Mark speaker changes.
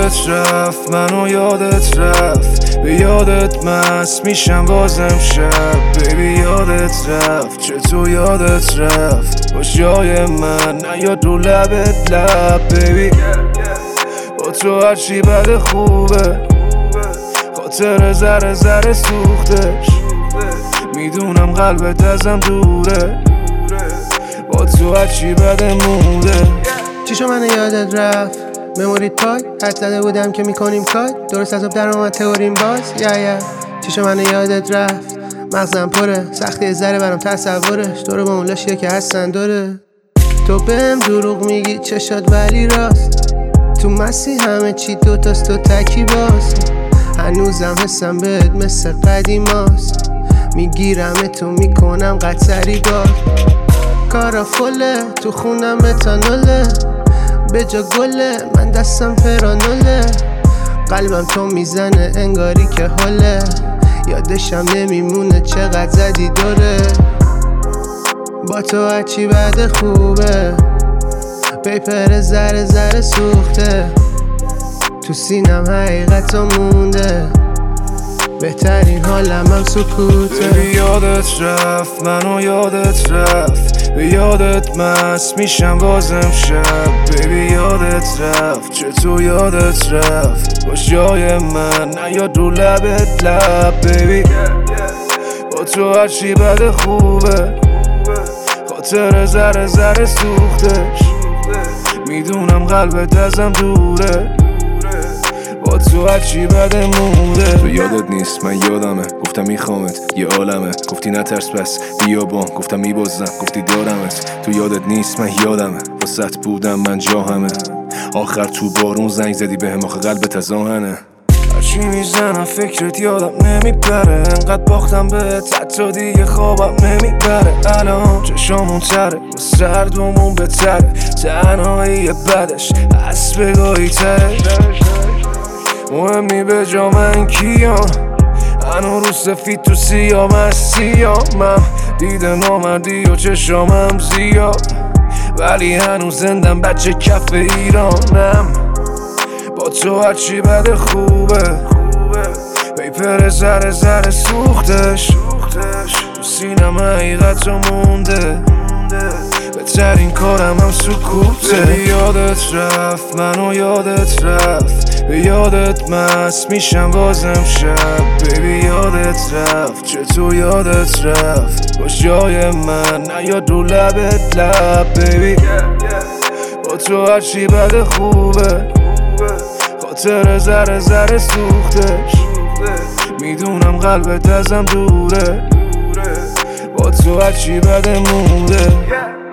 Speaker 1: یادت رفت منو یادت رفت به یادت مست میشم بازم شب بیبی یادت رفت چطور یادت رفت باش جای من نیاد رو لبت لب بیبی با تو هرچی بده خوبه خاطر ذره ذره سوختش میدونم قلبت ازم دوره با تو هرچی بده موده
Speaker 2: چیشو من یادت رفت مموریت پاک حد زده بودم که میکنیم کار درست از در اومد تئوریم باز چیشو من یادت رفت مغزم پره سختی ذره برام تصورش دور با اون لاشیه که هستن داره تو بهم دروغ میگی چشات ولی راست تو مسی همه چی دوتاست تو تکی باز هنوزم حسم بهت مثل قدیماست میگیرم تو میکنم قطری باز کارا فله تو خونم متانوله به جا گله من دستم پرانوله قلبم تو میزنه انگاری که حاله یادشم نمیمونه چقدر زدی دوره با تو هرچی بده خوبه پیپر ذره ذره سوخته تو سینم حقیقت مونده بهترین حالم هم سکوته
Speaker 1: بیبی یادت رفت منو یادت رفت به یادت مست میشم بازم شب بیبی یادت رفت چطور یادت رفت باش جای من نیاد رو لبت لب بیبی با تو هرچی بده خوبه خاطر ذره ذره سوختش میدونم قلبت ازم دوره با تو هرچی بده موده تو یادت نیست من یادمه گفتم میخوامت یه عالمه گفتی نترس بس بیا بام گفتم میبازم گفتی دارمت تو یادت نیست من یادمه واسط بودم من جا همه آخر تو بارون زنگ زدی بهم آخه قلبت از آهنه هرچی میزنم فکرت یادم نمیپره انقدر باختم بهت حتی دیگه خوابم نمیبره الان چشامون تره و سردمون بتره تنهایی بدش از بگاهی تره مهمی به جا من کیام هنو رو سفید تو سیام سیامم دیده نامردی و چشامم زیاد ولی هنوز زندم بچه کف ایرانم با تو هرچی بده خوبه پیپر ذره ذره سوختش تو سینم حقیقت رو مونده بهترین کارم هم سکوته یادت رفت منو یادت رفت به یادت مست میشم بازم شب بیبی یادت رفت چطور یادت رفت باش جای من نیاد رو لبت لب بیبی با تو هرچی بده خوبه خاطر ذره ذره سوختش میدونم قلبت ازم دوره با تو هرچی بده موده